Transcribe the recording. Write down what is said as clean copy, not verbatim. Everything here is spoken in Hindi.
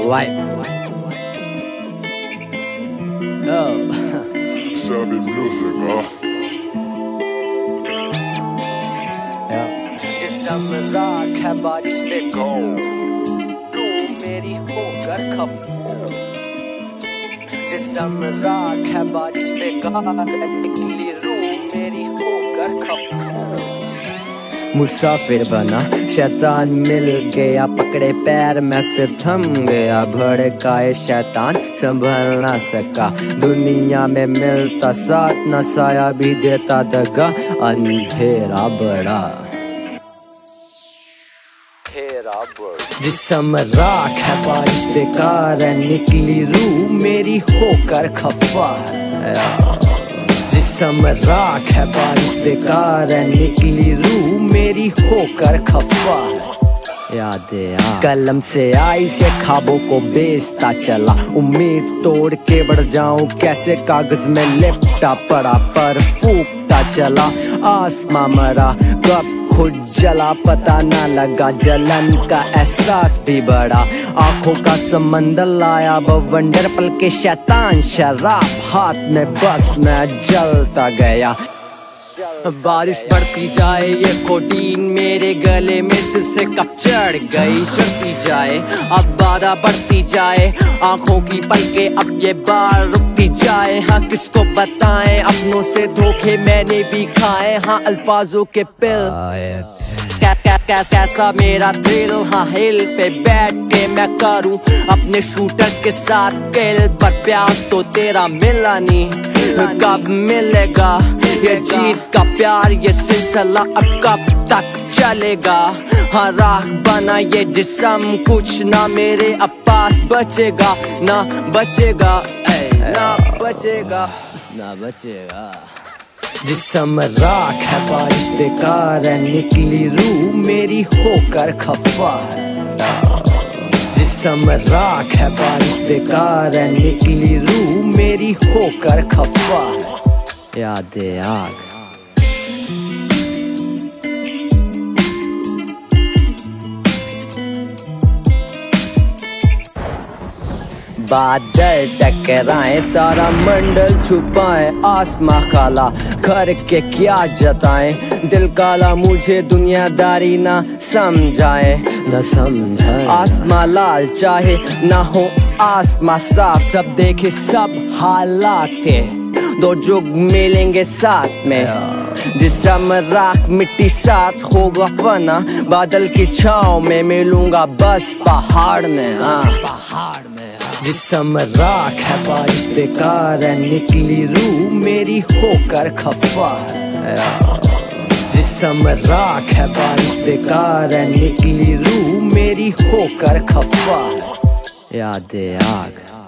White. Oh. Savvy music, huh? जिस्म राख है बारिश पे गो, तू मेरी होकर खफू। जिस्म राख है बारिश पे गार, निकली रूह मेरी होकर खफू। मुसाफिर बना शैतान मिल गया, पकड़े पैर मैं फिर थम गया। भड़काए शैतान संभल ना सका, दुनिया में मिलता साथ न साया भी देता दगा। अंधेरा बड़ा जिस्म राख है बारिश बेकार है, निकली रूह मेरी होकर खफा। जिस्म राख है बारिश बेकार है, निकली रूह मेरी होकर खफा। यादें कलम से आई से ख्वाबों को बेचता चला, उम्मीद तोड़ के बढ़ जाऊं कैसे कागज में लिपटा पड़ा। पर फूकता चला आसमां मरा, कब खुद जला पता ना लगा। जलन का एहसास भी बड़ा, आंखों का समंदर लाया बवंडर। पल के शैतान शराब हाथ में, बस मैं जलता गया। बारिश बढ़ती जाए ये कोटीन मेरे गले में से कब चढ़ गई। चढ़ती जाए अब बाधा बढ़ती जाए, आंखों की पलकें अब ये बार रुकती जाए। हाँ किसको बताएं अपनों से धोखे मैंने भी खाए। हाँ अल्फाजों के पिल कैसा मेरा दिल। हाँ हिल पे बैठ के मैं करूं अपने शूटर के साथ दिल। पर प्यार तो तेरा मिला नहीं, कब मिलेगा ये जीत का प्यार। ये सिलसिला अब कब तक चलेगा। हाँ राख बना ये जिस्म, कुछ ना मेरे अब पास बचेगा। ना बचेगा, ना बचेगा, ना बचेगा। जिस्म राख है बारिश बेकार है, निकली रूह मेरी होकर खफा। जिस्म राख है बारिश बेकार है, निकली रूह मेरी होकर खफा। यादें आग बादल टकराए, तारा मंडल छुपाए, आसमां काला करके क्या जताएं। दिल काला मुझे दुनियादारी ना समझाए, न समझाए। आसमां लाल चाहे ना हो आसमां साफ, सब देखे सब हालात के दो जुग मिलेंगे साथ में। जिस्म राख मिट्टी साथ होगा फना, बादल की छाँव में मिलूंगा बस पहाड़ में। पहाड़ में जिस्म राख है बारिश बेकार है, निकली रूह मेरी होकर खफा। जिस्म राख है बारिश बेकार है, निकली रूह मेरी होकर खफा। यादें आग